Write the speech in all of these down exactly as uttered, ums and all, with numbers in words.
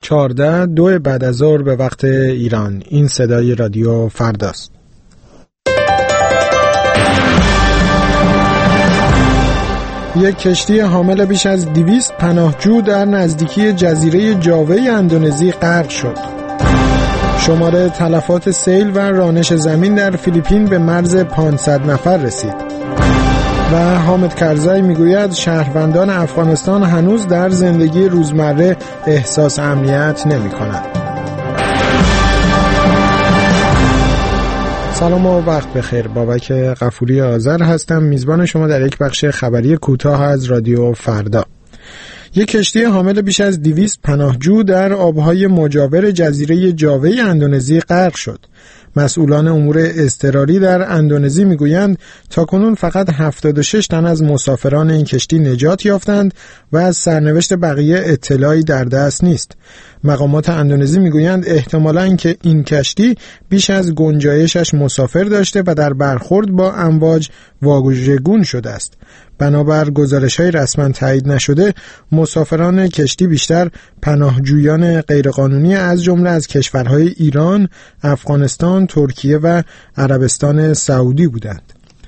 چهارده دو بعد از ظهر به وقت ایران. این صدای رادیو فرداست. یک کشتی حامل بیش از دویست پناهجو در نزدیکی جزیره جاوه اندونزی غرق شد. شمار تلفات سیل و رانش زمین در فیلیپین به مرز پانصد نفر رسید. و حامد کرزی میگوید شهروندان افغانستان هنوز در زندگی روزمره احساس امنیت نمی کنند. سلام و وقت بخیر. بابک غفوری آذر هستم، میزبان شما در یک بخش خبری کوتاه از رادیو فردا. یک کشتی حامل بیش از دویست پناهجو در آبهای مجاور جزیره جاوه اندونزی غرق شد. مسئولان امور اضطراری در اندونزی میگویند تاکنون فقط هفتاد و شش تن از مسافران این کشتی نجات یافتند و از سرنوشت بقیه اطلاعی در دست نیست. مقامات اندونزی میگویند احتمالاً اینکه این کشتی بیش از گنجایشش مسافر داشته و در برخورد با امواج واژگون شده است. بنابر گزارش‌های رسما تایید نشده، مسافران کشتی بیشتر پناهجویان غیرقانونی از جمله از کشورهای ایران، افغانستان، ترکیه و عربستان سعودی بودند.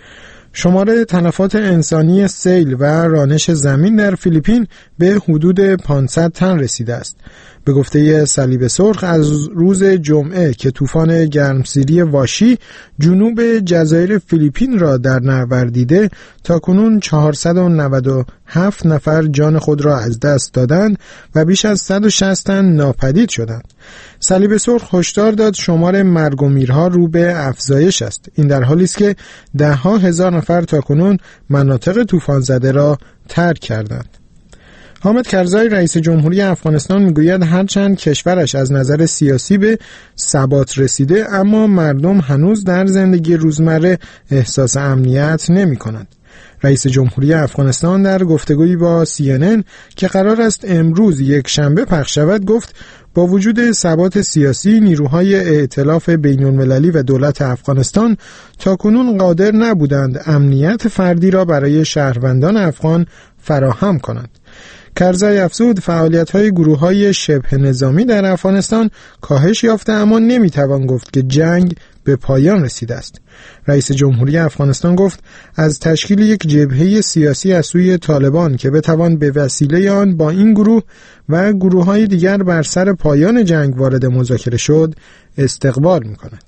شمار تلفات انسانی سیل و رانش زمین در فیلیپین به حدود پانصد تن رسیده است. به گفته صلیب سرخ از روز جمعه که طوفان گرمسیری واشی جنوب جزایر فیلیپین را در نوردیده، تاکنون چهارصد و نود و هفت نفر جان خود را از دست دادند و بیش از صد و شصت تن ناپدید شدند. صلیب سرخ هشدار داد شمار مرگ و میرها رو به افزایش است. این در حالی است که ده ها هزار نفر تاکنون مناطق طوفان زده را ترک کردند. حامد کرزی رئیس جمهوری افغانستان میگوید هرچند کشورش از نظر سیاسی به ثبات رسیده، اما مردم هنوز در زندگی روزمره احساس امنیت نمی کنند. رئیس جمهوری افغانستان در گفتگویی با سی ان ان که قرار است امروز یک شنبه پخش شود گفت با وجود ثبات سیاسی، نیروهای ائتلاف بین‌المللی و دولت افغانستان تاکنون قادر نبودند امنیت فردی را برای شهروندان افغان فراهم کنند. کرزی افزود فعالیت‌های گروه‌های شبه نظامی در افغانستان کاهش یافته، اما نمی‌توان گفت که جنگ به پایان رسیده است. رئیس جمهوری افغانستان گفت از تشکیل یک جبهه سیاسی از سوی طالبان که بتوان به وسیله آن با این گروه و گروه‌های دیگر بر سر پایان جنگ وارد مذاکره شد استقبال می‌کند.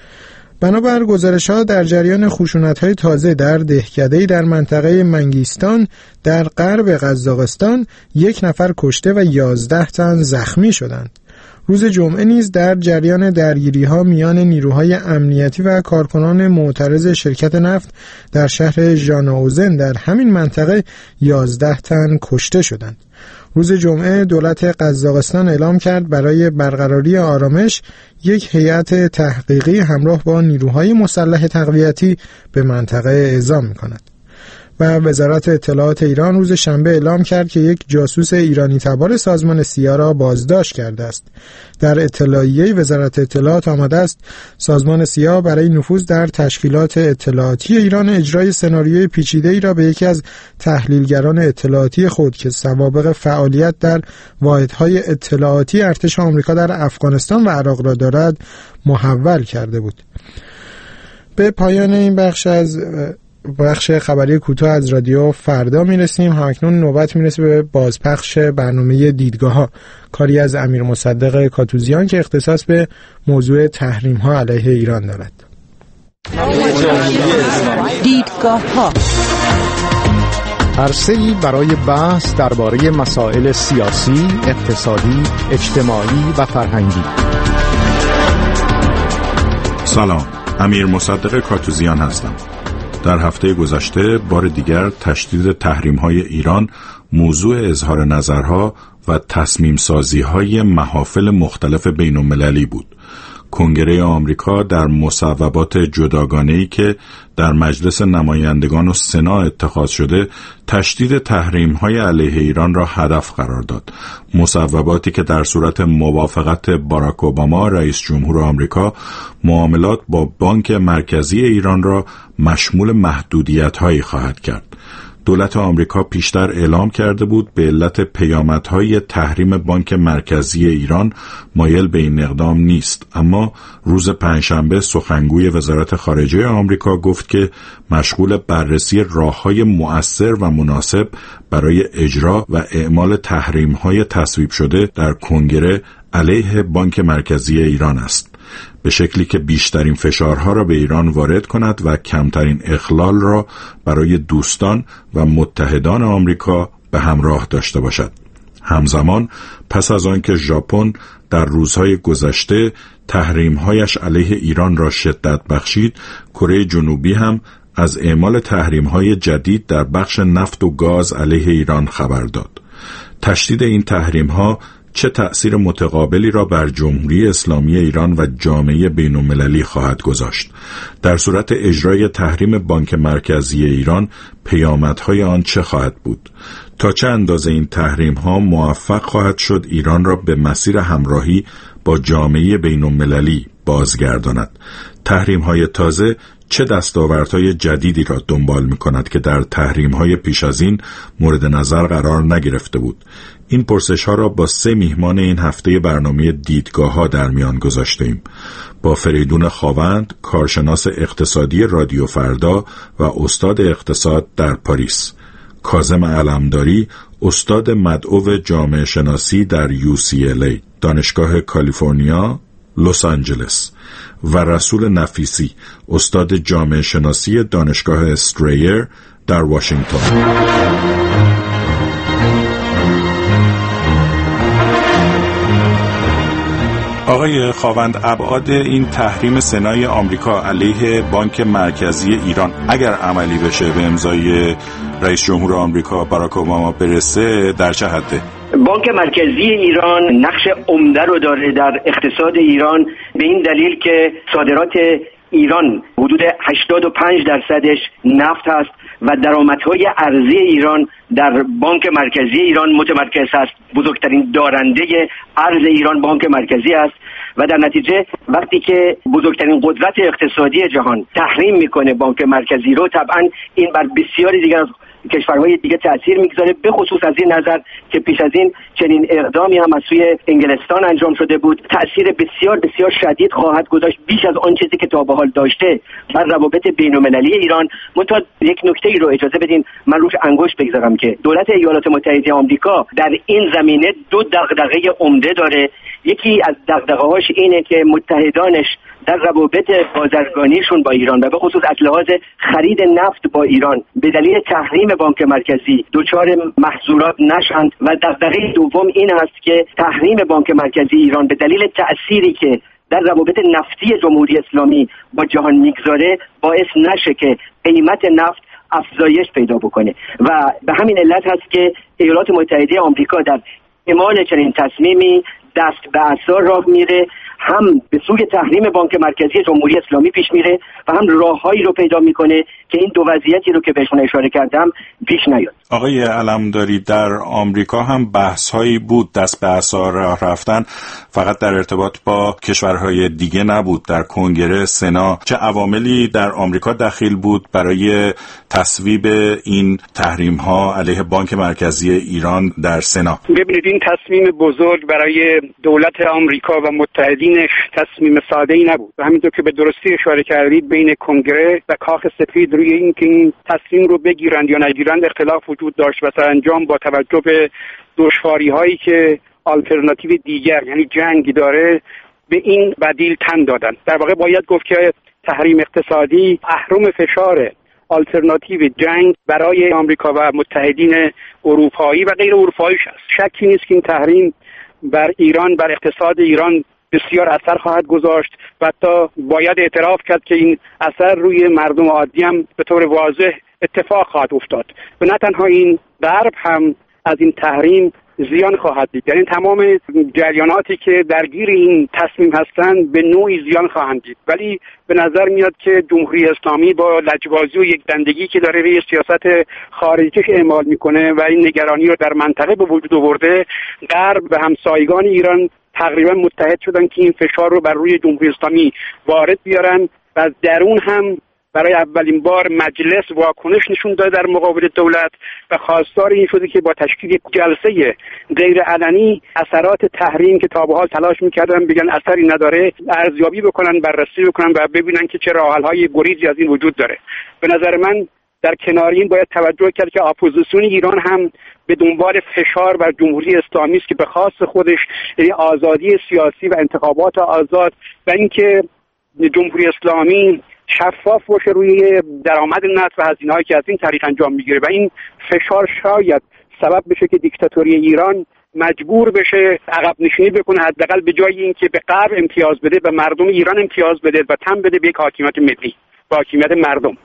بنابر گزارش‌ها در جریان خشونت‌های تازه در دهکده‌ای در منطقه منگیستان در غرب قزاقستان یک نفر کشته و یازده تن زخمی شدند. روز جمعه نیز در جریان درگیری‌ها میان نیروهای امنیتی و کارکنان معترض شرکت نفت در شهر ژاناوزن در همین منطقه یازده تن کشته شدند. روز جمعه دولت قزاقستان اعلام کرد برای برقراری آرامش یک هیئت تحقیقی همراه با نیروهای مسلح تقویتی به منطقه اعزام می‌کند. و وزارت اطلاعات ایران روز شنبه اعلام کرد که یک جاسوس ایرانی تبار سازمان سیا را بازداشت کرده است. در اطلاعیه وزارت اطلاعات آمده است سازمان سیا برای نفوذ در تشکیلات اطلاعاتی ایران اجرای سناریوی پیچیده‌ای را به یکی از تحلیلگران اطلاعاتی خود که سوابق فعالیت در واحدهای اطلاعاتی ارتش آمریکا در افغانستان و عراق را دارد محول کرده بود. به پایان این بخش از بخش خبری کوتاه از رادیو فردا میرسیم. همکنون نوبت میرسه به بازپخش برنامه دیدگاه ها، کاری از امیر مصدق کاتوزیان که اختصاص به موضوع تحریم ها علیه ایران دارد. دیدگاه ها عرصه‌ای برای بحث درباره مسائل سیاسی، اقتصادی، اجتماعی و فرهنگی. سلام، امیر مصدق کاتوزیان هستم. در هفته گذشته بار دیگر تشدید تحریم‌های ایران موضوع اظهار نظرها و تصمیم سازی‌های محافل مختلف بین‌المللی بود. کنگره آمریکا در مصوبات جداگانه‌ای که در مجلس نمایندگان و سنا اتخاذ شده تشدید تحریم‌های علیه ایران را هدف قرار داد. مصوباتی که در صورت موافقت باراک اوباما رئیس جمهور آمریکا معاملات با بانک مرکزی ایران را مشمول محدودیت‌هایی خواهد کرد. دولت آمریکا پیشتر اعلام کرده بود به علت پیامدهای تحریم بانک مرکزی ایران مایل به این اقدام نیست، اما روز پنجشنبه سخنگوی وزارت خارجه آمریکا گفت که مشغول بررسی راههای مؤثر و مناسب برای اجرا و اعمال تحریم‌های تصویب شده در کنگره علیه بانک مرکزی ایران است، به شکلی که بیشترین فشارها را به ایران وارد کند و کمترین اخلال را برای دوستان و متحدان آمریکا به همراه داشته باشد. همزمان پس از آنکه ژاپن در روزهای گذشته تحریم‌هایش علیه ایران را شدت بخشید، کره جنوبی هم از اعمال تحریم‌های جدید در بخش نفت و گاز علیه ایران خبر داد. تشدید این تحریم‌ها چه تأثیر متقابلی را بر جمهوری اسلامی ایران و جامعه بین‌المللی خواهد گذاشت؟ در صورت اجرای تحریم بانک مرکزی ایران پیامدهای آن چه خواهد بود؟ تا چه اندازه این تحریم‌ها موفق خواهد شد ایران را به مسیر همراهی با جامعه بین‌المللی بازگرداند؟ تحریم‌های تازه چه دستاوردهای جدیدی را دنبال می‌کند که در تحریم‌های پیش از این مورد نظر قرار نگرفته بود؟ این پرسش‌ها را با سه میهمان این هفته برنامه دیدگاه‌ها در میان گذاشتیم. با فریدون خاوند، کارشناس اقتصادی رادیو فردا و استاد اقتصاد در پاریس، کاظم علمداری، استاد مدعو جامعه شناسی در یو سی ال ای، دانشگاه کالیفرنیا، لس آنجلس، و رسول نفیسی، استاد جامعه شناسی دانشگاه استریر در واشنگتن. آقای خاوند، ابعاد این تحریم سنای آمریکا علیه بانک مرکزی ایران اگر عملی بشه به امضای رئیس جمهور آمریکا باراک اوباما برسه در چه حده؟ بانک مرکزی ایران نقش عمده رو داره در اقتصاد ایران، به این دلیل که صادرات ایران حدود هشتاد و پنج درصدش نفت هست و درآمدهای ارزی ایران در بانک مرکزی ایران متمرکز است. بزرگترین دارنده ارز ایران بانک مرکزی است و در نتیجه وقتی که بزرگترین قدرت اقتصادی جهان تحریم میکنه بانک مرکزی رو، طبعا این بر بسیاری دیگر از کشورهای دیگه تأثیر میگذاره، به خصوص از این نظر که پیش از این چنین اقدامی هم از سوی انگلستان انجام شده بود. تأثیر بسیار بسیار شدید خواهد گذاشت، بیش از آن چیزی که تا به حال داشته بر روابط بین‌المللی ایران. منتها یک نکته ای رو اجازه بدین من روش انگشت بگذارم که دولت ایالات متحده آمریکا در این زمینه دو دغدغه عمده داره. یکی از دغدغه‌هاش اینه که متحدانش در روابط بازرگانیشون با ایران و به خصوص از لحاظ خرید نفت با ایران به دلیل تحریم بانک مرکزی دچار محظورات نشند و دغدغه دوم این است که تحریم بانک مرکزی ایران به دلیل تأثیری که در روابط نفتی جمهوری اسلامی با جهان میگذاره باعث نشه که قیمت نفت افزایش پیدا بکنه و به همین علت هست که ایالات متحده آمریکا در اعمال چنین تصمیمی دست به عصا راه میره، هم به سوی تحریم بانک مرکزی جمهوری اسلامی پیش میره و هم راههایی رو پیدا میکنه که این دو وضعیتی رو که بهشون اشاره کردم پیش نیاد. آقای علمداری، در آمریکا هم بحث‌هایی بود دست به عصا راه رفتن، فقط در ارتباط با کشورهای دیگه نبود. در کنگره، سنا، چه عواملی در آمریکا دخیل بود برای تصویب این تحریم‌ها علیه بانک مرکزی ایران در سنا؟ ببینید، این تصمیم بزرگ برای دولت آمریکا و متحدینش تصمیم ساده‌ای نبود و همینطور که به درستی اشاره کردید بین کنگره و کاخ سفید روی این که این تصمیم رو بگیرند یا نگیرند اختلاف وجود داشت و سرانجام با توجه به دشواری‌هایی که آلترناتیو دیگر یعنی جنگ داره به این بدیل تن دادن. در واقع باید گفت که تحریم اقتصادی اهرم فشار آلترناتیو جنگ برای آمریکا و متحدین اروپایی و غیر اروپاییش است. شکی نیست که این تحریم بر ایران، بر اقتصاد ایران بسیار اثر خواهد گذاشت و حتی باید اعتراف کرد که این اثر روی مردم عادی هم به طور واضح اتفاق خواهد افتاد و نه تنها این غرب هم از این تحریم زیان خواهد دید، یعنی تمام جریاناتی که درگیر این تصمیم هستند به نوعی زیان خواهند دید. ولی به نظر میاد که جمهوری اسلامی با لجبازی و یک دندگی که داره روی سیاست خارجیش اعمال میکنه و این نگرانی رو در منطقه به وجود آورده، غرب و همسایگان ایران تقریبا متحد شدن که این فشار رو بر روی جمهوری اسلامی وارد بیارن و درون هم برای اولین بار مجلس واکنش نشون داد در مقابل دولت و خواستار این شده که با تشکیل جلسه غیر علنی اثرات تحریم که تا به حال تلاش می‌کردن بگن اثری نداره ارزیابی بکنن، بررسی بکنن و ببینن که چه راه‌حل‌های گریزی از این وجود داره. به نظر من در کنار این باید توجه کرد که اپوزیسیون ایران هم به دنبال فشار بر جمهوری اسلامی است که به خاص خودش یعنی آزادی سیاسی و انتخابات آزاد و اینکه جمهوری اسلامی شفاف باشه روی درآمد نفت و هزینه‌هایی که از این طریق انجام میگیره و این فشار شاید سبب بشه که دیکتاتوری ایران مجبور بشه عقب نشینی بکنه، حداقل به جای اینکه به غرب امتیاز بده به مردم ایران امتیاز بده و تن بده به یک حاکمیت ملی، به حاکمیت مردم.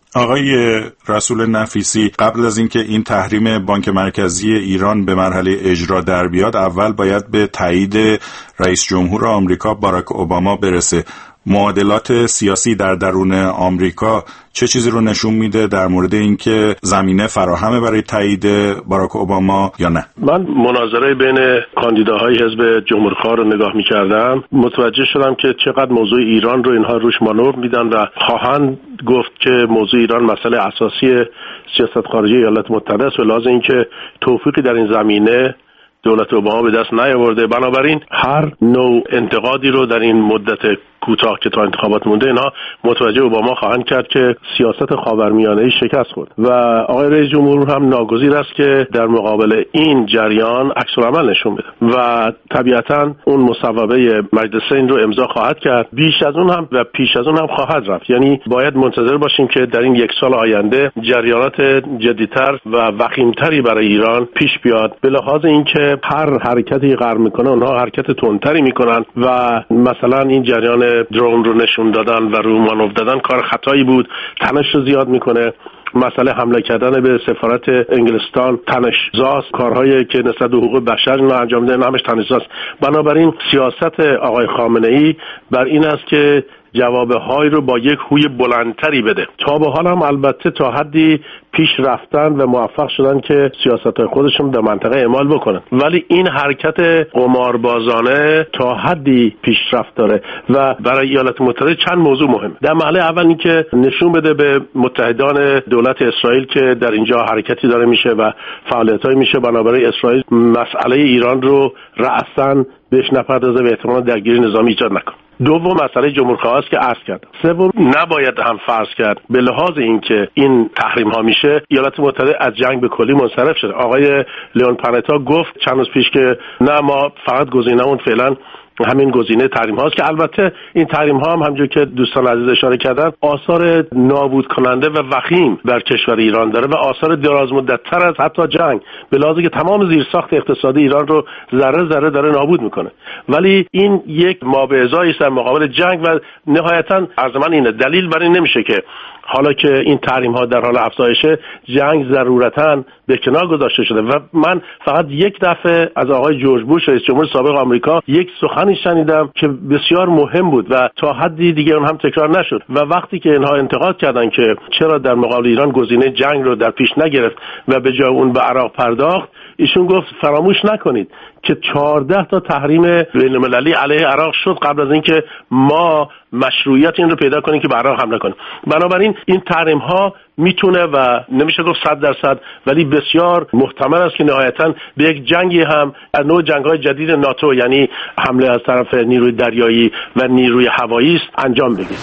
آقای رسول نفیسی، قبل از اینکه این تحریم بانک مرکزی ایران به مرحله اجرا در بیاد، اول باید به تایید رئیس جمهور آمریکا باراک اوباما برسه. معادلات سیاسی در درون آمریکا چه چیزی رو نشون میده در مورد اینکه زمینه فراهمه برای تایید باراک اوباما یا نه؟ من مناظره بین کاندیداهای حزب جمهورخواه رو نگاه میکردم، متوجه شدم که چقدر موضوع ایران رو اینها روش مانور میدن و خواهند گفت که موضوع ایران مسئله اساسی سیاست خارجی ایالات متحده است و لازم این که توفیقی در این زمینه دولت اوباما به دست نیاورده. بنابراین هر نوع انتقادی رو در این مدت کوتاه که تا انتخابات مونده اینها متوجه اوباما خواهند کرد که سیاست خاورمیانه‌ای شکست خورد و آقای رئیس جمهور هم ناگزیر است که در مقابل این جریان عکس‌العمل نشون بده و طبیعتاً اون مصوبه مجلسین رو امضا خواهد کرد. بیش از اون هم و پیش از اون هم خواهد رفت. یعنی باید منتظر باشیم که در این یک سال آینده جریانات جدی‌تر و وخیم‌تری برای ایران پیش بیاد، به لحاظ اینکه هر حرکتی غرب میکنه اونها حرکت تندتری میکنن و مثلا این جریان درون رو نشون دادن و رو مانور دادن کار خطایی بود، تنش رو زیاد میکنه. مسئله حمله کردن به سفارت انگلستان تنش‌زاست، کارهایی که نسبت به حقوق بشر اینا انجام میدن همش تنش‌زاست. بنابراین سیاست آقای خامنه‌ای بر این است که جوابهای رو با یک هوی بلندتری بده. تا به حال هم البته تا حدی پیش رفتن و موفق شدن که سیاست‌های خودشون در منطقه اعمال بکنن، ولی این حرکت قماربازانه تا حدی پیشرفت داره و برای ایالات متحده چند موضوع مهم. در مرحله اول این که نشون بده به متحدان دولت اسرائیل که در اینجا حرکتی داره میشه و فعالیت‌های میشه، بنابراین اسرائیل مسئله ایران رو رأساً بهش نپردازه و احتمالاً درگیری نظامی ایجاد نکنه. دوم مسئله جمهورخواه است که عرض کردم. سوم نباید هم فرض کرد به لحاظ اینکه این تحریم ها میشه ایالات متحده از جنگ به کلی منصرف شده. آقای لیون پانتا گفت چند روز پیش که نه ما فقط گزینه‌مون فعلا همین گزینه تحریم هاست که البته این تحریم ها هم همونجور که دوستان عزیز اشاره کردن آثار نابود کننده و وخیم بر کشور ایران داره و آثار دراز مدت تر از حتی جنگ، به لحاظی که تمام زیرساخت اقتصادی ایران رو ذره ذره داره نابود میکنه. ولی این یک مابعضایی است در مقابل جنگ و نهایتا عرض من اینه دلیل بر این نمیشه که حالا که این تحریم ها در حال افزایشه جنگ ضرورتاً به کنار گذاشته شده. و من فقط یک دفعه از آقای جورج بوش رئیس جمهور سابق آمریکا یک سخنی شنیدم که بسیار مهم بود و تا حدی دیگه اون هم تکرار نشد و وقتی که اینها انتقاد کردن که چرا در مقابل ایران گزینه جنگ رو در پیش نگرفت و به جای اون به عراق پرداخت، ایشون گفت فراموش نکنید که چهارده تا تحریم بین‌المللی علیه عراق شد قبل از اینکه ما مشروعیت این رو پیدا کنیم که به عراق حمله کنیم. بنابراین این تحریم ها میتونه و نمیشه گفت صد درصد ولی بسیار محتمل است که نهایتاً به یک جنگی هم از نوع جنگ‌های جدید ناتو، یعنی حمله از طرف نیروی دریایی و نیروی هوایی است، انجام بگیره.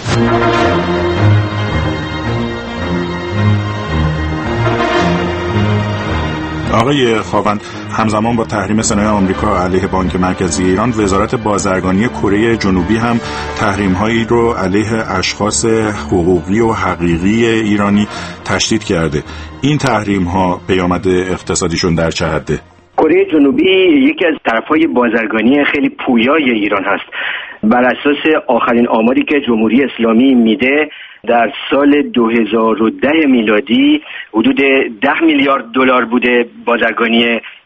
آقای خاوند، همزمان با تحریم صنایع آمریکا علیه بانک مرکزی ایران، وزارت بازرگانی کره جنوبی هم تحریم‌هایی رو علیه اشخاص حقوقی و حقیقی ایرانی تشدید کرده. این تحریم‌ها پیامد اقتصادیشون در چه حده؟ کره جنوبی یکی از طرف‌های بازرگانی خیلی پویای ایران هست. بر اساس آخرین آماری که جمهوری اسلامی میده در سال دو هزار و ده میلادی حدود ده میلیارد دلار بوده بازرگانی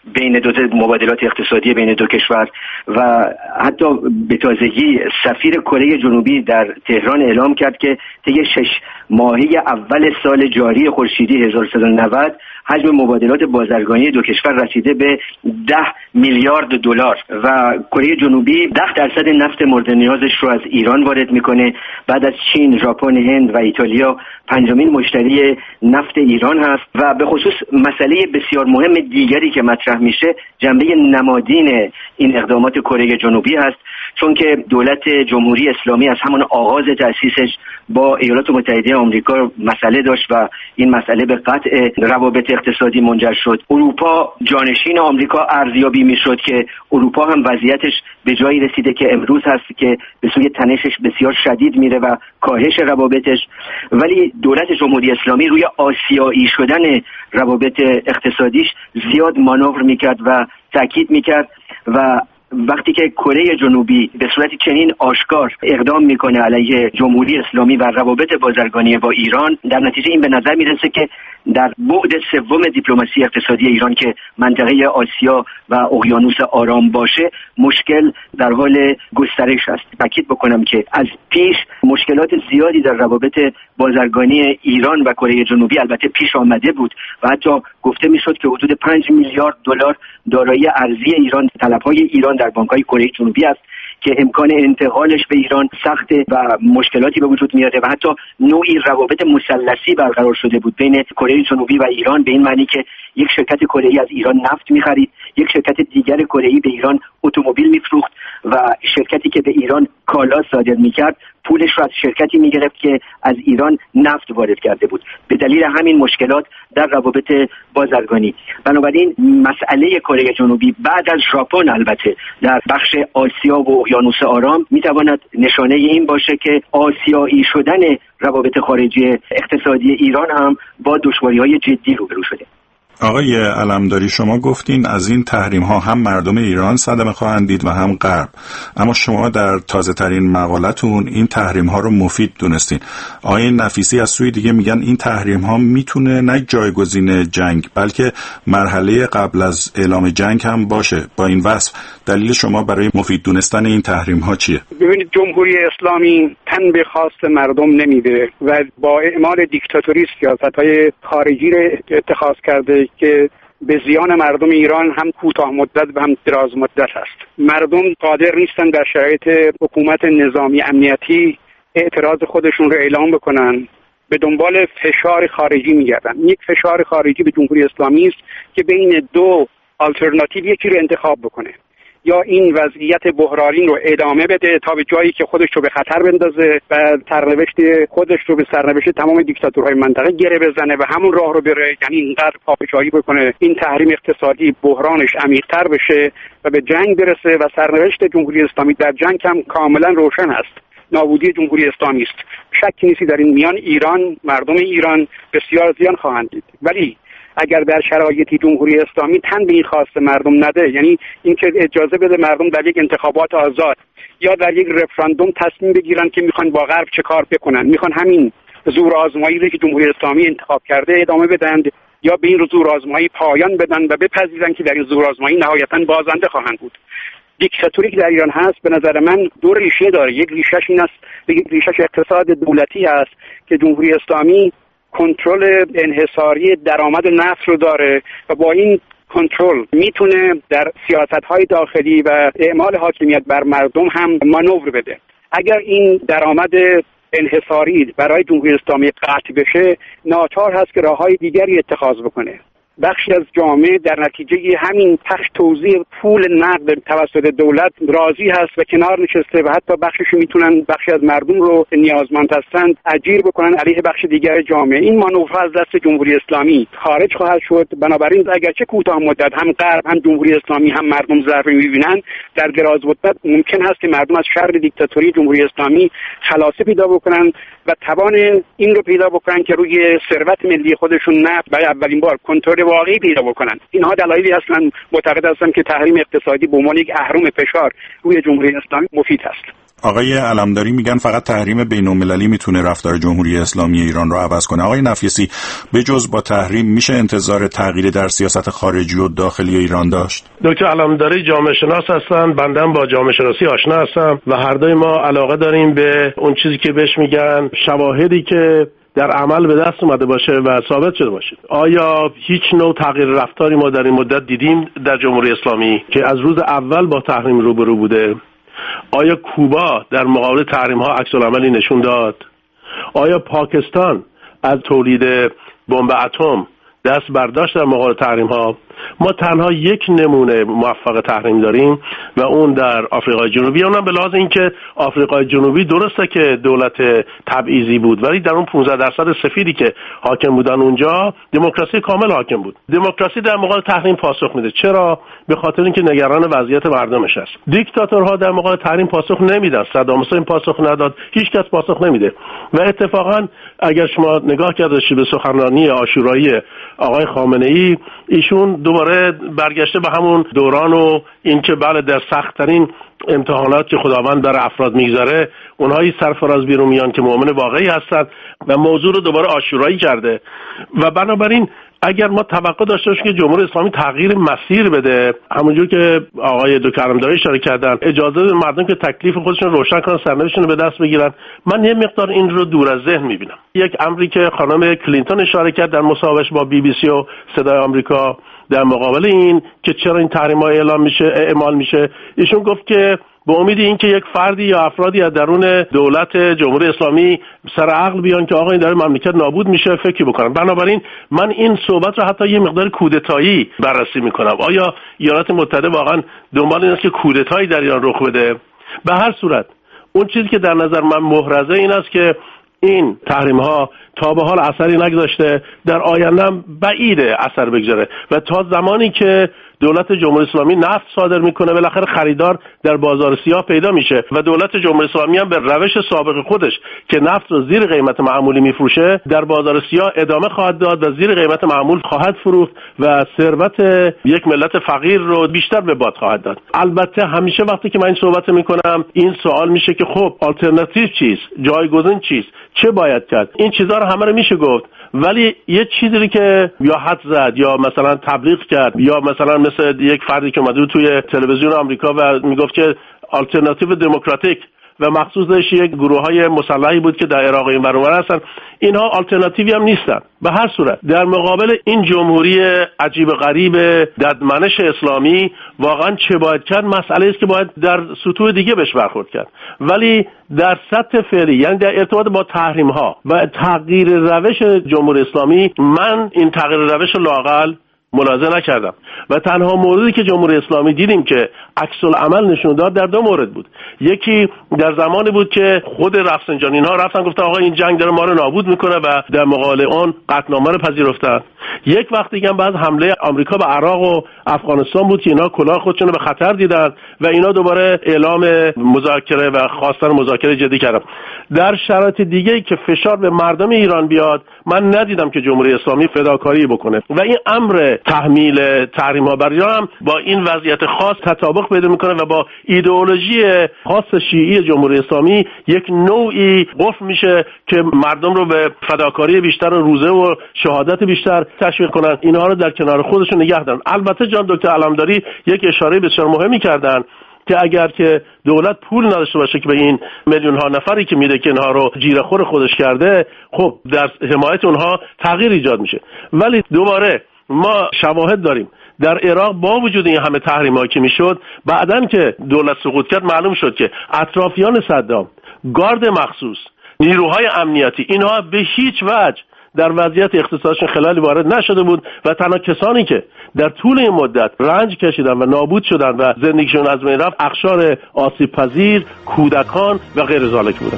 بین دو مبادلات اقتصادی بین دو کشور و حتی به تازگی سفیر کره جنوبی در تهران اعلام کرد که طی شش ماهه اول سال جاری خورشیدی هزار و سیصد و نود حجم مبادلات بازرگانی دو کشور رسیده به ده میلیارد دلار و کره جنوبی ده درصد نفت مورد نیازش رو از ایران وارد میکنه. بعد از چین، ژاپن، هند و ایتالیا پنجمین مشتری نفت ایران هست و به خصوص مسئله بسیار مهم دیگری که مطرح میشه جنبه نمادین این اقدامات کره جنوبی هست، چون که دولت جمهوری اسلامی از همان آغاز تأسیسش با ایالات متحده آمریکا مسئله داشت و این مسئله به قطع روابط اقتصادی منجر شد. اروپا جانشین آمریکا ارزیابی میشد که اروپا هم وضعیتش به جایی رسیده که امروز هست که به سوی تنشش بسیار شدید میره و کاهش روابطش، ولی دولت جمهوری اسلامی روی آسیایی شدن روابط اقتصادیش زیاد مانور میکرد و تاکید میکرد و وقتی که کره جنوبی به صورت چنین آشکار اقدام میکنه علیه جمهوری اسلامی و روابط بازرگانی با ایران، در نتیجه این به نظر میرسه که در بعد سوم دیپلماسی اقتصادی ایران که منطقه آسیا و اقیانوس آرام باشه مشکل در حال گسترش است. تاکید بکنم که از پیش مشکلات زیادی در روابط بازرگانی ایران و کره جنوبی البته پیش آمده بود و حتی گفته میشد که حدود پنج میلیارد دلار دارایی ارزی ایران، طلب‌های ایران در بانک‌های کره جنوبی است که امکان انتقالش به ایران سخته و مشکلاتی به وجود میاد و حتی نوعی روابط مثلثی برقرار شده بود بین کره جنوبی و ایران، به این معنی که یک شرکت کره‌ای از ایران نفت می‌خرید، یک شرکت دیگر کره‌ای به ایران اتومبیل می‌فروخت و شرکتی که به ایران کالا صادر می‌کرد پولش را از شرکتی می‌گرفت که از ایران نفت وارد کرده بود. به دلیل همین مشکلات در روابط بازرگانی، بنابراین مسئله کره جنوبی بعد از ژاپن البته در بخش آسیا و اقیانوس آرام می‌تواند نشانه این باشه که آسیایی شدن روابط خارجی اقتصادی ایران هم با دشواری‌های جدی روبرو شده. آقای علمداری، شما گفتین از این تحریم ها هم مردم ایران صدمه خواهند دید و هم غرب، اما شما در تازه ترین مقالتون این تحریم ها رو مفید دونستین. آقای نفیسی از سوی دیگه میگن این تحریم ها میتونه نه جایگزین جنگ بلکه مرحله قبل از اعلام جنگ هم باشه. با این وصف دلیل شما برای مفید دونستن این تحریم ها چیه؟ ببینید، جمهوری اسلامی تن به خواست مردم نمیده و با اعمال دیکتاتوری سیاست‌های خارجی را اتخاذ کرده که به زیان مردم ایران هم کوتاه مدت و هم دراز مدت است. مردم قادر نیستن در شرایط حکومت نظامی امنیتی اعتراض خودشون رو اعلام بکنن، به دنبال فشار خارجی میگردن. یک فشار خارجی به جمهوری اسلامی است که بین دو آلترناتیو یکی رو انتخاب بکنه، یا این وضعیت بحرانی رو ادامه بده تا به جایی که خودش رو به خطر بندازه و سرنوشت خودش رو به سرنوشت تمام دیکتاتورهای منطقه گره بزنه و همون راه رو بره، یعنی اینقدر پافشاری بکنه این تحریم اقتصادی بحرانش عمیق‌تر بشه و به جنگ برسه و سرنوشت جمهوری اسلامی در جنگ هم کاملا روشن است. نابودی جمهوری اسلامی است. شکی نیستی در این میان ایران، مردم ایران بسیار زیان خواهند دید. ولی اگر در شرایطی جمهوری اسلامی تن به این خواست مردم نده، یعنی اینکه اجازه بده مردم در یک انتخابات آزاد یا در یک رفراندوم تصمیم بگیرن که میخوان با غرب چه کار بکنن، میخوان همین زور آزمایی رو که جمهوری اسلامی انتخاب کرده ادامه بدن یا به این زور آزمایی پایان بدن و بپذیرن که در این زور آزمایی نهایتاً بازنده خواهند بود. دیکتاتوری که در ایران هست به نظر من دو ریشه داره. یک ریشش این است، یک ریشش اقتصاد دولتی است که جمهوری اسلامی کنترل انحصاری درآمد نفت رو داره و با این کنترل میتونه در سیاست‌های داخلی و اعمال حاکمیت بر مردم هم مانور بده. اگر این درآمد انحصاری برای جمهوری اسلامی قطع بشه، ناچار هست که راه‌های دیگری اتخاذ بکنه. بخشی از جامعه در نتیجه همین پخش توزیع پول نقد توسط دولت راضی هست و کنار نشسته و حتی بخشش میتونن بخشی از مردم رو نیازمند هستند اجیر بکنن علیه بخش دیگر جامعه. این مانور از دست جمهوری اسلامی خارج خواهد شد. بنابراین اگرچه کوتاه مدت هم غرب هم جمهوری اسلامی هم مردم ضرر می‌بینن، در دراز مدت ممکن هست که مردم از شر دیکتاتوری جمهوری اسلامی خلاصی پیدا بکنن و توان این رو پیدا بکنن که روی ثروت ملی خودشون نفت برای اولین بار کنترل واقعی پیدا بکنن. اینها دلایلی هستند معتقد هستم که تحریم اقتصادی به عنوان یک اهرم فشار روی جمهوری اسلامی مفید است. آقای علمداری میگن فقط تحریم بین‌المللی میتونه رفتار جمهوری اسلامی ایران رو عوض کنه. آقای نفیسی، به جز با تحریم میشه انتظار تغییری در سیاست خارجی و داخلی ایران داشت؟ دکتر علمداری جامعه شناس هستن، بنده با جامعه شناسی آشنا هستم و هر دوی ما علاقه داریم به اون چیزی که بهش میگن شواهدی که در عمل به دست اومده باشه و ثابت شده باشه. آیا هیچ نوع تغییر رفتاری ما در این مدت دیدیم در جمهوری اسلامی که از روز اول با تحریم روبرو بوده؟ آیا کوبا در مقابل تحریم ها عکس العملی نشون داد؟ آیا پاکستان از تولید بمب اتم دست برداشت در مقابل تحریم ها؟ ما تنها یک نمونه موفق تحریم داریم و اون در آفریقای جنوبی. اونم به لحاظ اینکه آفریقای جنوبی درسته که دولت تبعیضی بود، ولی در اون پانزده درصد سفیدی که حاکم بودن اونجا دموکراسی کامل حاکم بود. دموکراسی در مقابل تحریم پاسخ میده. چرا؟ به خاطر اینکه نگران وضعیت مردمش است. دیکتاتورها در مقابل تحریم پاسخ نمیدن. صدام حسین پاسخ نداد، هیچ کس پاسخ نمیده. و اتفاقا اگر شما نگاه کرده باشید به سخنرانی عاشورایی آقای خامنه ای، ایشون دوباره برگشته به همون دوران و اینکه بله در سخت‌ترین امتحانات که خداوند بر افراد میگذاره اونهایی سرفراز بیرون میان که مؤمن واقعی هستند و موضوع رو دوباره عاشورایی کرده. و بنابراین اگر ما توقع داشته باشیم که جمهوری اسلامی تغییر مسیر بده، همونجور که آقای دکتر علمداری اشاره کردن، اجازه بده مردم که تکلیف خودشون روشن کنن، سرنوشتشون رو به دست بگیرن، من یه مقدار این رو دور از ذهن میبینم. یک امری که خانم کلینتون اشاره کرد در مصاحبهش با بی بی سی و صدای آمریکا در مقابل این که چرا این تحریم‌ها اعلام میشه اعمال میشه، ایشون گفت که به امید اینکه یک فردی یا افرادی از درون دولت جمهوری اسلامی سر عقل بیان که آقا این داره مملکت نابود میشه فکری بکنن. بنابراین من این صحبت رو حتی یه مقدار کودتایی بررسی میکنم. آیا ایالات متحده واقعا دنبال این است که کودتایی در ایران رخ بده؟ به هر صورت اون چیزی که در نظر من محرزه این است که این تحریم ها تا به حال اثری نگذاشته، در آینده هم بعیده اثر بگذاره و تا زمانی که دولت جمهوری اسلامی نفت صادر میکنه بالاخره خریدار در بازار سیاه پیدا میشه و دولت جمهوری اسلامی هم به روش سابق خودش که نفت رو زیر قیمت معمولی میفروشه در بازار سیاه ادامه خواهد داد و زیر قیمت معمول خواهد فروخت و ثروت یک ملت فقیر رو بیشتر به باد خواهد داد. البته همیشه وقتی که من این صحبت میکنم این سوال میشه که خب آلترناتیو چیست؟ جایگزین چیست؟ چه باید کرد؟ این چیزا رو همه رو میشه گفت، ولی یه چیزی که یا حد زد یا مثلا تبلیغ کرد یا مثلا مثل یک فردی که اومده توی تلویزیون آمریکا و میگفت که آلترناتیو دموکراتیک و مخصوصش یک گروه‌های مسلحی بود که در عراق این ور اون هستن، اینها آلترناتیوی هم نیستن. به هر صورت در مقابل این جمهوری عجیب غریب ددمنش اسلامی واقعا چه باید کرد مسئله است که باید در سطوح دیگه بهش برخورد کرد، ولی در سطح فعلی یعنی در ارتباط با تحریم ها و تغییر روش جمهوری اسلامی من این تغییر روش لااقل ملاحظه نکردم و تنها موردی که جمهوری اسلامی دیدیم که عکس العمل نشون داد در دو مورد بود. یکی در زمانی بود که خود رفسنجانی ها رفتن گفتن آقا این جنگ داره ما رو نابود میکنه و در مقابل اون قطعنامه رو پذیرفتن. یک وقت دیگه بعد حمله آمریکا به عراق و افغانستان بود که اینا کلاه خودشون رو به خطر دیدن و اینا دوباره اعلام مذاکره و خواستن مذاکره جدی کردن. در شرایط دیگه‌ای که فشار به مردم ایران بیاد من ندیدم که جمهوری اسلامی فداکاری بکنه و این امر تحمیل تحریم‌ها بر ایران هم با این وضعیت خاص تطابق پیدا میکنه و با ایدئولوژی خاص شیعی جمهوری اسلامی یک نوعی قفل میشه که مردم رو به فداکاری بیشتر و روزه و شهادت بیشتر تشویق کنن، اینها رو در کنار خودشون نگه دارن. البته جان دکتر علمداری یک اشاره بسیار مهمی کردن که اگر که دولت پول نداشته باشه که به این میلیون ها نفری که میده که اینها رو جیره خور خودش کرده، خب در حمایت اونها تغییر ایجاد میشه. ولی دوباره ما شواهد داریم در عراق با وجود این همه تحریم‌ها که میشد، بعدن که دولت سقوط کرد معلوم شد که اطرافیان صدام، گارد مخصوص، نیروهای امنیتی، اینها به هیچ وجه در وضعیت اقتصادشون خلالی وارد نشده بود و تنها کسانی که در طول این مدت رنج کشیدن و نابود شدن و زندگیشون از بین رفت اقشار آسیب پذیر، کودکان و غیر ذالک بودن.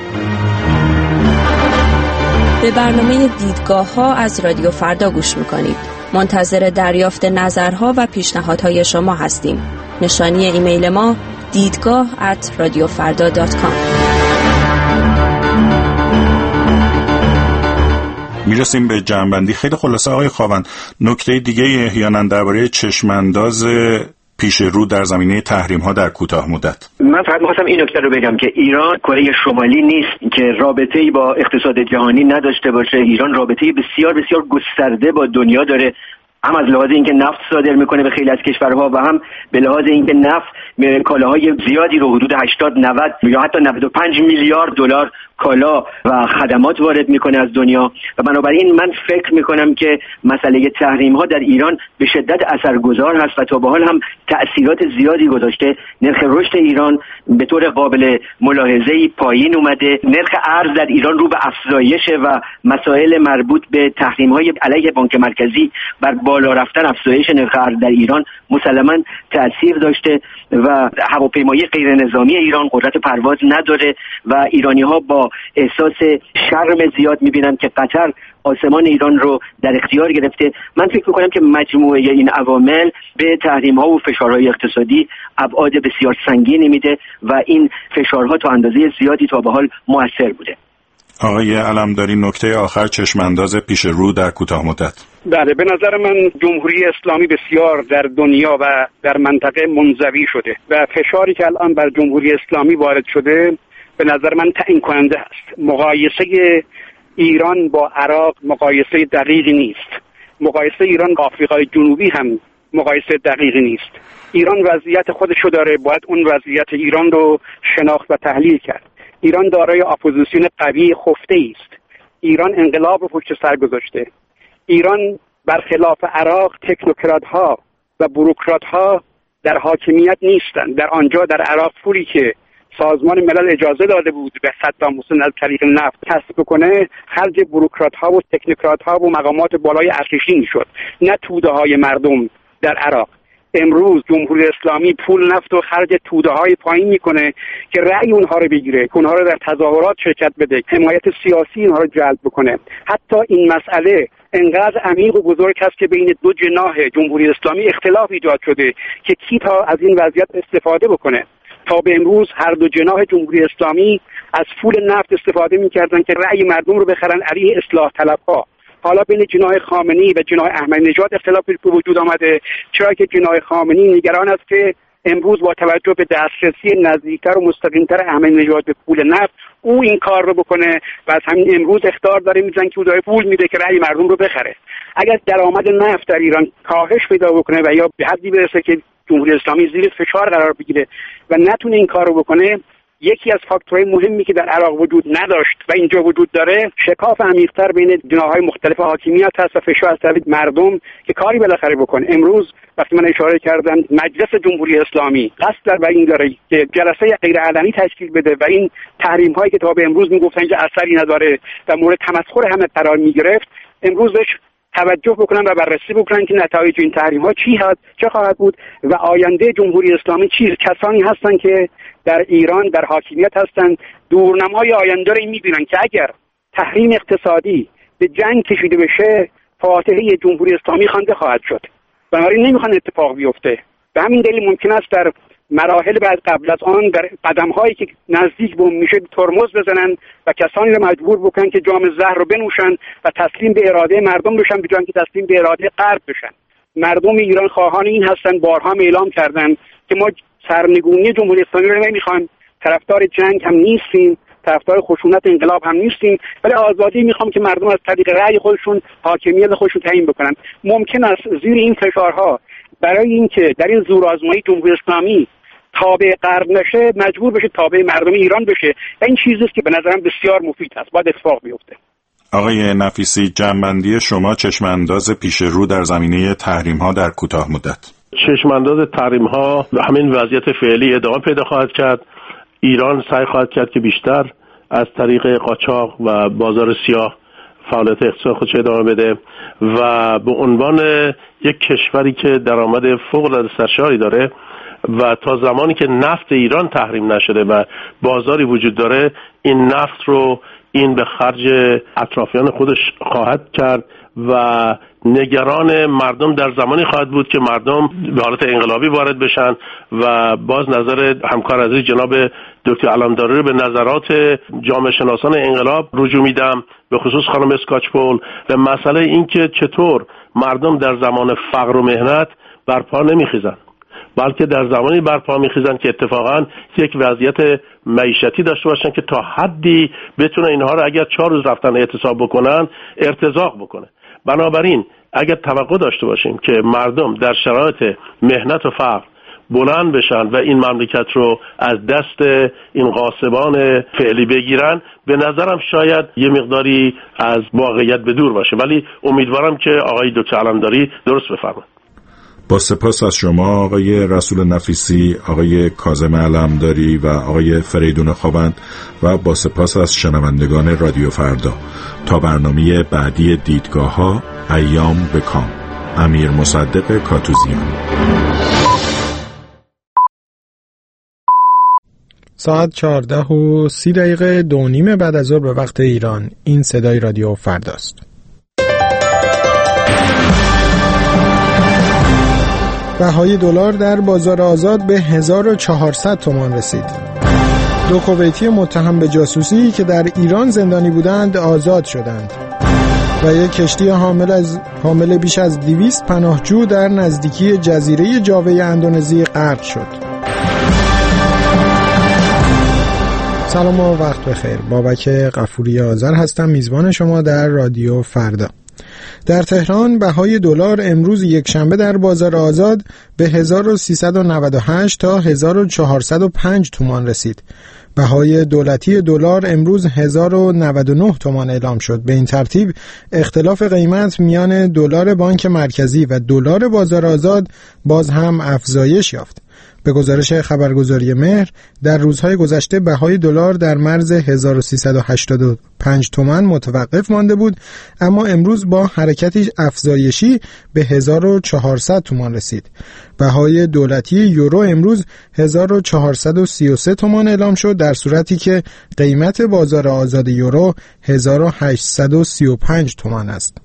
به برنامه دیدگاه ها از رادیو فردا گوش میکنید. منتظر دریافت نظرها و پیشنهادهای شما هستیم. نشانی ایمیل ما دیدگاه ات رادیو فردا دات کام. میرسیم به جمع‌بندی. خیلی خلاصه آقای خاوند، نکته دیگه احیانا درباره چشمانداز پیش رو در زمینه تحریم ها در کوتاه مدت. من فقط می‌خواستم این نکته رو بگم که ایران کره شمالی نیست که رابطه‌ای با اقتصاد جهانی نداشته باشه. ایران رابطه‌ای بسیار بسیار گسترده با دنیا داره، هم از لحاظ اینکه نفت صادر میکنه به خیلی از کشورها و هم به لحاظ اینکه نفت کالاهای زیادی رو حدود هشتاد نود یا حتی نود و پنج میلیارد دلار کالا و خدمات وارد میکنه از دنیا و بنابراین من فکر میکنم که مسئله تحریم ها در ایران به شدت اثرگذار هست و تا به حال هم تأثیرات زیادی گذاشته. نرخ رشد ایران به طور قابل ملاحظه‌ای پایین اومده، نرخ ارز در ایران رو به افزایشه و مسائل مربوط به تحریم های علیه بانک مرکزی بر بالا رفتن افزایش نرخ ارز در ایران مسلماً تأثیر داشته و هواپیمایی غیر نظامی ایران قدرت پرواز نداره و ایرانی ها با احساس شرم زیاد میبینن که قطر آسمان ایران رو در اختیار گرفته. من فکر میکنم که مجموعه این عوامل به تحریم ها و فشارهای اقتصادی ابعاد بسیار سنگینی میده و این فشارها تا اندازه زیادی تا به حال مؤثر بوده. آقای علمداری، نکته آخر چشمانداز پیش رو در کوتاه مدت. بله، به نظر من جمهوری اسلامی بسیار در دنیا و در منطقه منزوی شده و فشاری که الان بر جمهوری اسلامی وارد شده به نظر من تعیین کننده است. مقایسه ایران با عراق مقایسه دقیقی نیست. مقایسه ایران با آفریقای جنوبی هم مقایسه دقیقی نیست. ایران وضعیت خودشو داره، باید اون وضعیت ایران رو شناخت و تحلیل کرد. ایران دارای اپوزیسیون قوی خفته است. ایران انقلاب رو پشت سر گذاشته. ایران برخلاف عراق تکنوکرات ها و بوروکرات ها در حاکمیت نیستند. در آنجا در عراق پولی که سازمان ملل اجازه داده بود به صدام حسین از طریق نفت کسب کنه خرج بوروکرات ها و تکنوکرات ها و مقامات بالای ارتشی میشد، نه توده های مردم در عراق. امروز جمهوری اسلامی پول نفت و خرج توده های پایین میکنه که رأی اونها رو بگیره، که اونها رو در تظاهرات شرکت بده، حمایت سیاسی اونها رو جلب بکنه. حتی این مسئله انقدر عمیق و بزرگ است که بین دو جناح جمهوری اسلامی اختلاف ایجاد شده که کی تا از این وضعیت استفاده بکنه. تا به امروز هر دو جناح جمهوری اسلامی از پول نفت استفاده می‌کردن که رأی مردم رو بخرن علیه اصلاح طلب‌ها. حالا بین جناح خامنه‌ای و جناح احمدی نژاد اختلاف به وجود آمده، چرا که جناح خامنه‌ای نگران است که امروز با توجه به دسترسی نزدیکتر و مستقیمتر احمدی نژاد به پول نفت او این کار رو بکنه و از همین امروز اخطار داره میزن که او داره پول میده که رأی مردم رو بخره. اگر درآمد نفت در ایران کاهش پیدا بکنه و یا به حدی برسه که جمهوری اسلامی زیر فشار قرار بگیره و نتونه این کار رو بکنه، یکی از فاکتورهای مهمی که در عراق وجود نداشت و اینجا وجود داره شکاف عمیق‌تر بین جناح‌های مختلف حاکمیت هست و فشار از طرف مردم که کاری بالاخره بکنه. امروز وقتی من اشاره کردم مجلس جمهوری اسلامی قصد در بر این داره که جلسه غیر علنی تشکیل بده و این تحریم‌هایی که تا به امروز میگفتن که اثری نداره و مورد تمسخر همه قرار میگرفت، امروز بهش توجه بکنن و بررسی بکنن که نتایج این تحریم‌ها چی هست، چه خواهد بود و آینده جمهوری اسلامی چی. کسانی هستن که در ایران در حاکمیت هستن، دورنمای آینده رو این می‌بینن که اگر تحریم اقتصادی به جنگ کشیده بشه فاتحه جمهوری اسلامی خوانده خواهد شد. بنابراین نمیخوان اتفاق بیفته. به همین دلیل ممکن است در مراحل بعد قبل از آن در قدم‌هایی که نزدیک به میشه ترمز بزنن و کسانی رو مجبور بکنن که جام زهر رو بنوشن و تسلیم به اراده مردم بشن به جای اینکه تسلیم به اراده غرب بشن. مردم ایران خواهان این هستن، بارها اعلام کردن که ما سرنگونی جمهوری اسلامی رو نمیخوایم، طرفدار جنگ هم نیستیم، طرفدار خشونت انقلاب هم نیستیم، ولی آزادی میخوام که مردم از طریق رأی خودشون حاکمیت خودشون تعیین بکنن. ممکن است زیر این فشارها برای اینکه در این زورآزمایی جمهوری اسلامی تابع غرب نشه مجبور بشه تابع مردم ایران بشه. این چیزی است که به نظرم بسیار مفید است، باید اتفاق بیفته. آقای نفیسی، جنبندی شما چشمانداز پیش رو در زمینه تحریم ها در کوتاه مدت. چشمانداز تحریم ها همین وضعیت فعلی ادامه پیدا خواهد کرد. ایران سعی خواهد کرد که بیشتر از طریق قاچاق و بازار سیاه فعالیت اقتصادی خودش ادامه بده و به عنوان یک کشوری که درآمد فوق‌العاده سرشاری داره و تا زمانی که نفت ایران تحریم نشده و بازاری وجود داره این نفت رو این به خرج اطرافیان خودش خواهد کرد و نگران مردم در زمانی خواهد بود که مردم به حالت انقلابی وارد بشن و باز نظر همکار عزیز جناب دکتر علمداری رو به نظرات جامعه شناسان انقلاب رجوع میدم، به خصوص خانم اسکاچپول، به مسئله این که چطور مردم در زمان فقر و مهنت برپا نمیخیزن. بلکه در زمانی برپا میخیزن که اتفاقا یک وضعیت معیشتی داشته باشن که تا حدی بتونه اینها رو اگر چهار روز رفتن احتساب بکنن ارتزاق بکنه. بنابراین اگر توقع داشته باشیم که مردم در شرایط مهنت و فقر بلند بشن و این مملکت رو از دست این غاصبان فعلی بگیرن، به نظرم شاید یه مقداری از واقعیت به دور باشه، ولی امیدوارم که آقای دکتر علمداری درست بفرمایند. با سپاس از شما آقای رسول نفیسی، آقای کاظم علمداری و آقای فریدون خوابند و با سپاس از شنوندگان رادیو فردا. تا برنامه بعدی دیدگاه ها، ایام بکام. امیر مصدق کاتوزیان. ساعت چهارده و سی دقیقه دو نیم بعد از ظهر به وقت ایران. این صدای رادیو فرداست. بهای دلار در بازار آزاد به هزار و چهارصد تومان رسید. دو کویتی متهم به جاسوسی که در ایران زندانی بودند آزاد شدند و یک کشتی حامل از حامل بیش از دویست پناهجو در نزدیکی جزیره جاوه اندونزی غرق شد. سلام و وقت بخیر. بابک غفوری آذر هستم، میزبان شما در رادیو فردا. در تهران بهای دلار امروز یک شنبه در بازار آزاد به هزار و سیصد و نود و هشت تا هزار و چهارصد و پنج تومان رسید. بهای دولتی دلار امروز هزار و نود و نه تومان اعلام شد. به این ترتیب اختلاف قیمت میان دلار بانک مرکزی و دلار بازار آزاد باز هم افزایش یافت. به گزارش خبرگزاری مهر در روزهای گذشته بهای دلار در مرز هزار و سیصد و هشتاد و پنج تومان متوقف مانده بود، اما امروز با حرکتی افزایشی به هزار و چهارصد تومان رسید. بهای دولتی یورو امروز هزار و چهارصد و سی و سه تومان اعلام شد، در صورتی که قیمت بازار آزاد یورو هزار و هشتصد و سی و پنج تومان است.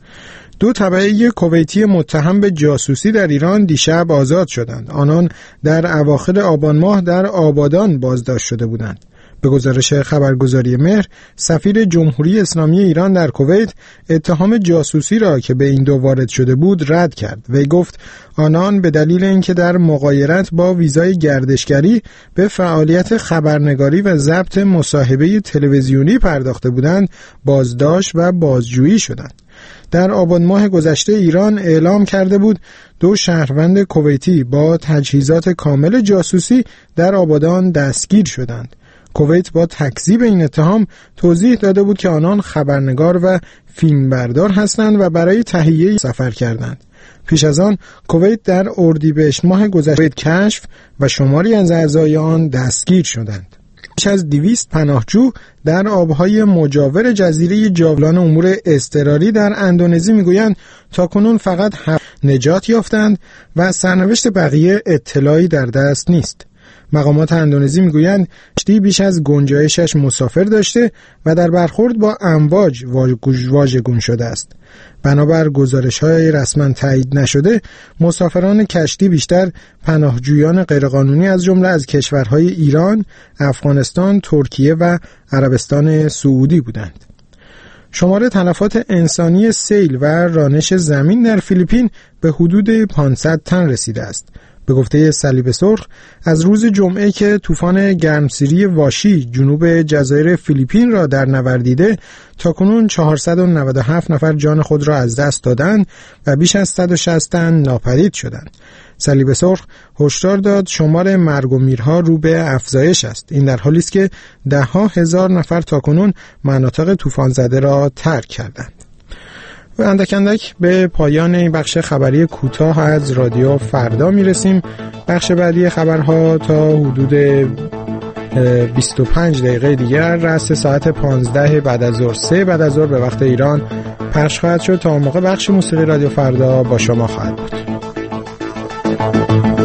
دو تبعه کویتی متهم به جاسوسی در ایران دیشب آزاد شدند. آنان در اواخر آبان ماه در آبادان بازداشت شده بودند. به گزارش خبرگزاری مهر، سفیر جمهوری اسلامی ایران در کویت اتهام جاسوسی را که به این دو وارد شده بود رد کرد. وی گفت آنان به دلیل اینکه در مغایرت با ویزای گردشگری به فعالیت خبرنگاری و ضبط مصاحبه تلویزیونی پرداخته بودند، بازداشت و بازجویی شدند. در آبان ماه گذشته ایران اعلام کرده بود دو شهروند کویتی با تجهیزات کامل جاسوسی در آبادان دستگیر شدند. کویت با تکذیب این اتهام توضیح داده بود که آنان خبرنگار و فیلمبردار هستند و برای تهیه سفر کردند. پیش از آن کویت در اردیبهشت ماه گذشته کشف و شماری از اعضای آن دستگیر شدند. بیش از دویست پناهجو در آبهای مجاور جزیره جاولان امور اضطراری در اندونزی میگویند تاکنون فقط هفت نجات یافتند و سرنوشت بقیه اطلاعی در دست نیست. مقامات اندونزی میگویند کشتی بیش از گنجایشش مسافر داشته و در برخورد با امواج واژگون شده است. بنابر گزارش‌های رسما تایید نشده، مسافران کشتی بیشتر پناهجویان غیرقانونی از جمله از کشورهای ایران، افغانستان، ترکیه و عربستان سعودی بودند. شمار تلفات انسانی سیل و رانش زمین در فیلیپین به حدود پانصد تن رسیده است. به گفته صلیب سرخ، از روز جمعه که طوفان گرمسیری واشی جنوب جزایر فیلیپین را در نوردیده، تاکنون چهارصد و نود و هفت نفر جان خود را از دست دادند و بیش از صد و شصت تن ناپدید شدند. صلیب سرخ هشدار داد شمار مرگ و میرها رو به افزایش است. این در حالی است که ده ها هزار نفر تاکنون مناطق طوفان زده را ترک کردند. و اندک اندک به پایان این بخش خبری کوتاه از رادیو فردا میرسیم. بخش بعدی خبرها تا حدود بیست و پنج دقیقه دیگر رأس ساعت پانزده بعد از ظهر سه بعد از ظهر به وقت ایران پخش خواهد شد. تا اون موقع بخش موسیقی رادیو فردا با شما خواهد بود.